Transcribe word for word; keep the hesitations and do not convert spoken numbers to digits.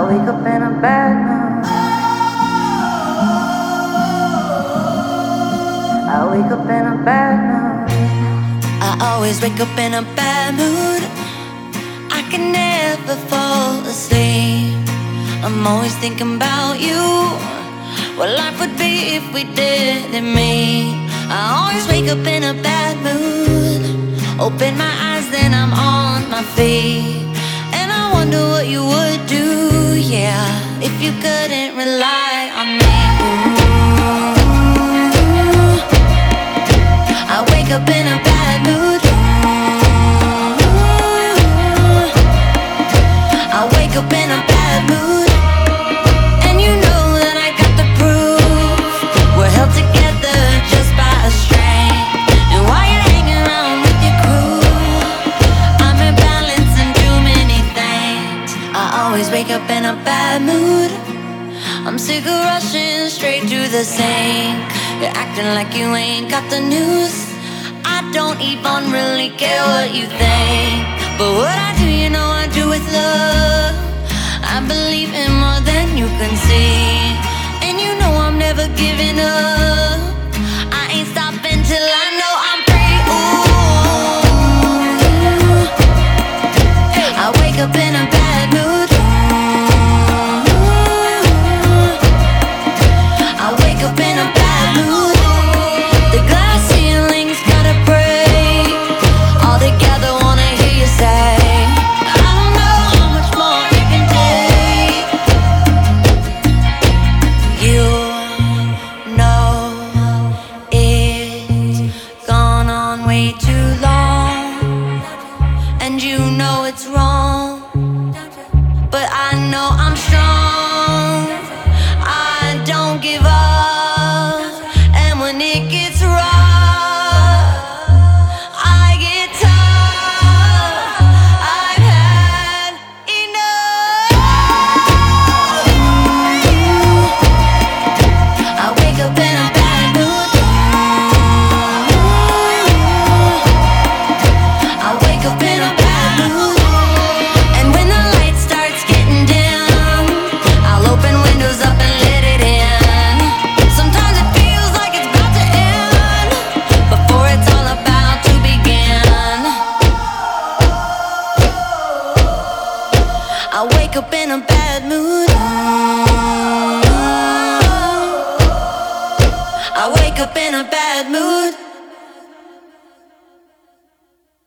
wake up in a bad mood. I wake up in a bad mood. I always wake up in a bad mood. I can never fall asleep. I'm always thinking about you, what life would be if we didn't meet. I always wake up in a bad mood. Open my eyes, then I'm on my feet. And I wonder what you would do, yeah, if you couldn't rely on me. Ooh. I wake up in a bad mood. Ooh. I wake up in a bad mood. And you know that I got the proof. We're held together just by a string. And while you're hanging around with your crew, I'm imbalancing too many things. I always wake up in a bad mood. I'm sick of rushing straight to the sink. You're acting like you ain't got the news. I don't even really care what you think. But what I do, you know I do with love. I believe in more than you can see. And you know I'm never giving up. I ain't stopping till I know I'm free. Ooh. I wake up in a bad mood. I wake up in a bad mood. The glass ceiling's gotta break. All together wanna hear you say, I don't know how much more you can take. You know it's gone on way too long, and you know it's wrong, but I know I'm strong. I don't give up. And when it gets rough, I get tough. I've had enough. I wake up in a bad mood. I wake up in a bad mood. And when the light starts getting dim, I'll open windows up and let it in. Sometimes it feels like it's about to end before it's all about to begin. I wake up in a bad mood. I wake up in a bad mood.